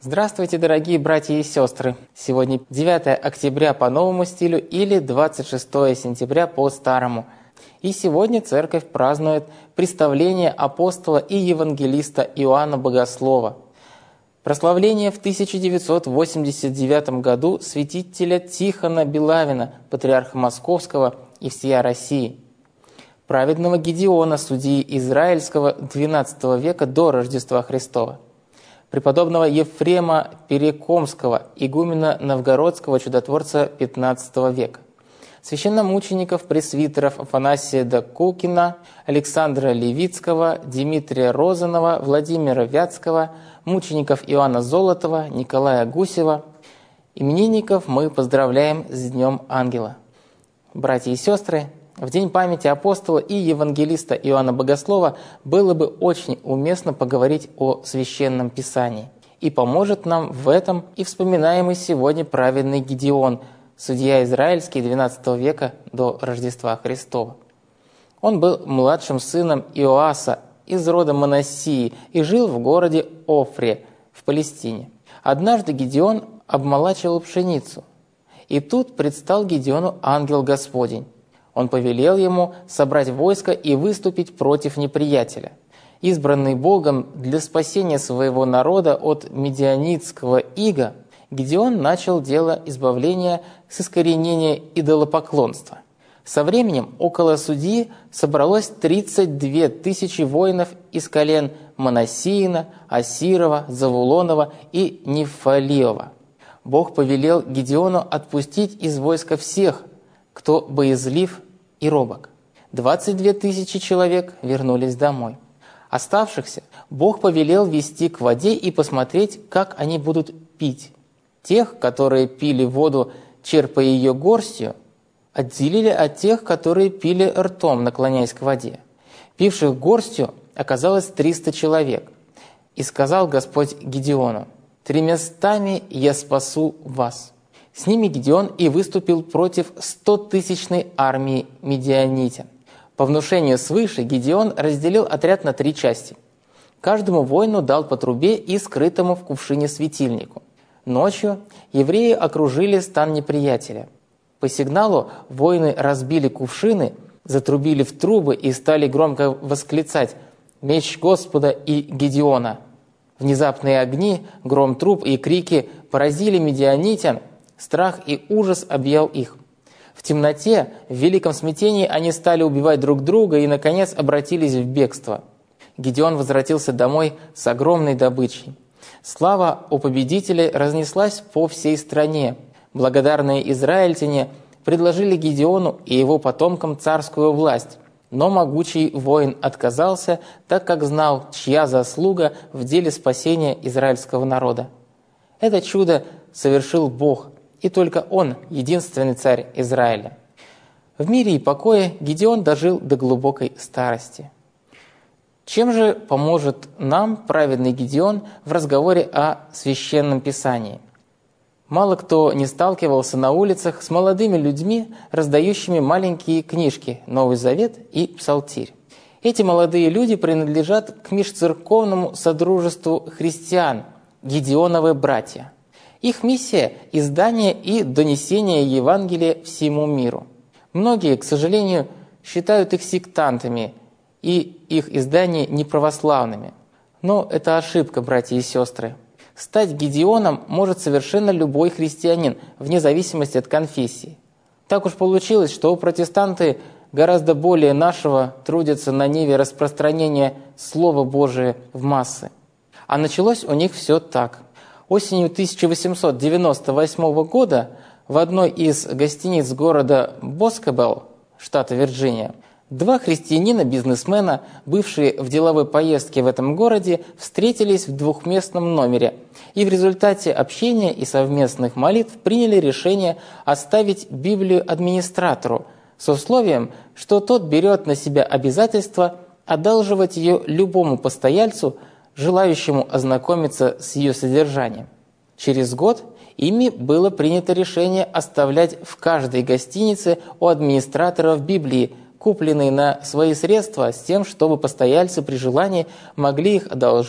Здравствуйте, дорогие братья и сестры! Сегодня 9 октября по новому стилю или 26 сентября по старому. И сегодня церковь празднует представление апостола и евангелиста Иоанна Богослова. Прославление в 1989 году святителя Тихона Белавина, патриарха Московского и всея России. Праведного Гедеона, судьи Израильского XII века до Рождества Христова. Преподобного Ефрема Перекомского, игумена Новгородского, чудотворца XV века. Священномучеников, пресвитеров Афанасия Докукина, Александра Левицкого, Дмитрия Розанова, Владимира Вятского, мучеников Иоанна Золотова, Николая Гусева. Именинников мы поздравляем с Днем Ангела. Братья и сестры, в день памяти апостола и евангелиста Иоанна Богослова было бы очень уместно поговорить о Священном Писании. И поможет нам в этом и вспоминаемый сегодня праведный Гедеон, судья израильский XII века до Рождества Христова. Он был младшим сыном Иоаса из рода Манассии и жил в городе Офре в Палестине. Однажды Гедеон обмолачивал пшеницу, и тут предстал Гедеону ангел Господень. Он повелел ему собрать войско и выступить против неприятеля. Избранный Богом для спасения своего народа от медианитского ига, Гедеон начал дело избавления с искоренения идолопоклонства. Со временем около судьи собралось 32 тысячи воинов из колен Манассиина, Асирова, Завулонова и Нефалиова. Бог повелел Гедеону отпустить из войска всех, кто боязлив и робок. 22 тысячи человек вернулись домой. Оставшихся Бог повелел вести к воде и посмотреть, как они будут пить. Тех, которые пили воду, черпая ее горстью, отделили от тех, которые пили ртом, наклоняясь к воде. Пивших горстью оказалось 300 человек. И сказал Господь Гедеону: «300 я спасу вас». С ними Гедеон и выступил против 100-тысячной армии медианитян. По внушению свыше Гедеон разделил отряд на 3 части. Каждому воину дал по трубе и скрытому в кувшине светильнику. Ночью евреи окружили стан неприятеля. По сигналу воины разбили кувшины, затрубили в трубы и стали громко восклицать: «Меч Господа и Гедеона!». Внезапные огни, гром труб и крики поразили медианитян. Страх и ужас объял их. В темноте, в великом смятении они стали убивать друг друга и, наконец, обратились в бегство. Гедеон возвратился домой с огромной добычей. Слава о победителе разнеслась по всей стране. Благодарные израильтяне предложили Гедеону и его потомкам царскую власть, но могучий воин отказался, так как знал, чья заслуга в деле спасения израильского народа. Это чудо совершил Бог, и только Он – единственный царь Израиля. В мире и покое Гедеон дожил до глубокой старости. Чем же поможет нам праведный Гедеон в разговоре о Священном Писании? Мало кто не сталкивался на улицах с молодыми людьми, раздающими маленькие книжки «Новый Завет» и «Псалтирь». Эти молодые люди принадлежат к межцерковному содружеству христиан – Гедеоновы братья. Их миссия – издание и донесение Евангелия всему миру. Многие, к сожалению, считают их сектантами и их издания неправославными. Но это ошибка, братья и сестры. Стать Гедеоном может совершенно любой христианин, вне зависимости от конфессии. Так уж получилось, что протестанты гораздо более нашего трудятся на ниве распространения Слова Божия в массы. А началось у них все так. Осенью 1898 года в одной из гостиниц города Боскебелл, штата Вирджиния, 2 христианина-бизнесмена, бывшие в деловой поездке в этом городе, встретились в двухместном номере и в результате общения и совместных молитв приняли решение оставить Библию администратору с условием, что тот берет на себя обязательство одалживать ее любому постояльцу, желающему ознакомиться с ее содержанием. Через год ими было принято решение оставлять в каждой гостинице у администраторов Библии, купленные на свои средства, с тем, чтобы постояльцы при желании могли их одолжить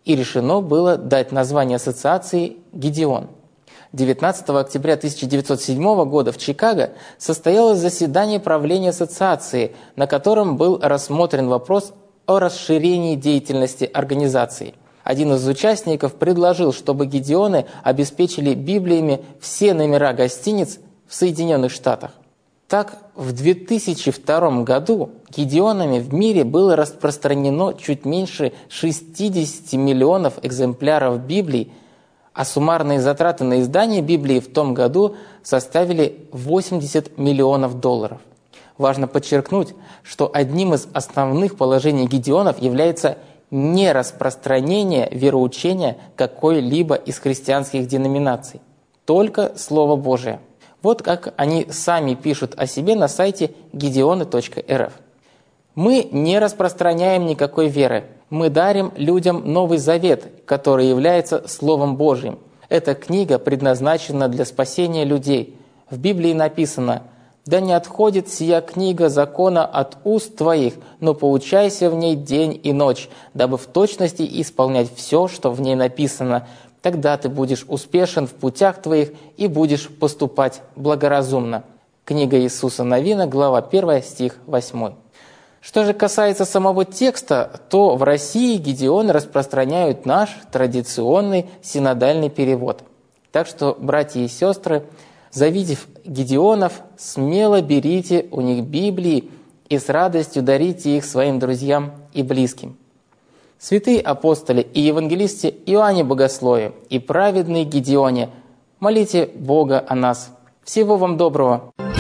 и решено было дать название ассоциации «Гидеон». 19 октября 1907 года в Чикаго состоялось заседание правления ассоциации, на котором был рассмотрен вопрос о расширении деятельности организации. Один из участников предложил, чтобы гидеоны обеспечили Библиями все номера гостиниц в Соединенных Штатах. Так, в 2002 году гидеонами в мире было распространено чуть меньше 60 миллионов экземпляров Библий, а суммарные затраты на издание Библии в том году составили $80 миллионов. Важно подчеркнуть, что одним из основных положений гидеонов является нераспространение вероучения какой-либо из христианских деноминаций, только Слово Божие. Вот как они сами пишут о себе на сайте gideony.rf. «Мы не распространяем никакой веры. Мы дарим людям Новый Завет, который является Словом Божьим. Эта книга предназначена для спасения людей. В Библии написано: «Да не отходит сия книга закона от уст твоих, но поучайся в ней день и ночь, дабы в точности исполнять все, что в ней написано. Тогда ты будешь успешен в путях твоих и будешь поступать благоразумно». Книга Иисуса Навина, глава 1, стих 8. Что же касается самого текста, то в России гидеоны распространяют наш традиционный синодальный перевод. Так что, братья и сестры, завидев гидеонов, смело берите у них Библии и с радостью дарите их своим друзьям и близким. Святые апостоли и евангелисты Иоанне Богослове и праведный Гидеоне, молите Бога о нас. Всего вам доброго!